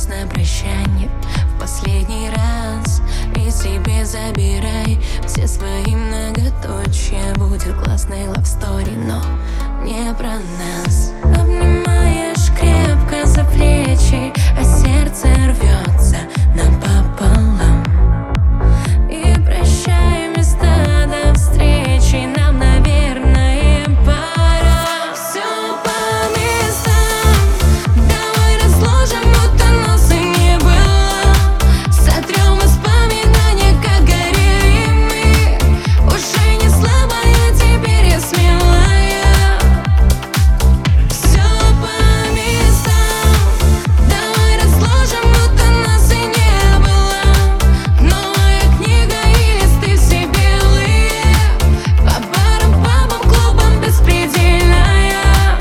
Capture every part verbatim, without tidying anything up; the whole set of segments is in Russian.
вопрос на прощание в последний раз. И себе забирай все свои многоточия. Будет классный love story, но не про нас. Обнимаешь крепко за плечи, а сердце рвется напополам. И прощай места до встречи, нам, наверное, пора. Все по местам, давай разложим, будто нас и не было. Сотрем воспоминания, как горели мы. Уже не слабая, теперь я смелая. Все по местам, давай разложим, будто нас и не было. Новая книга и листы все белые, по барам, пабам, клубам беспредельная.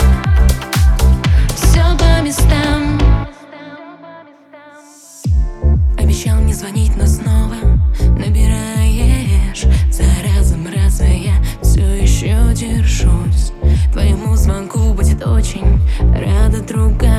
Все по местам. Обещал не звонить, но снова набираешь. За разом, раза я все еще держусь. Твоему звонку будет очень рада другая.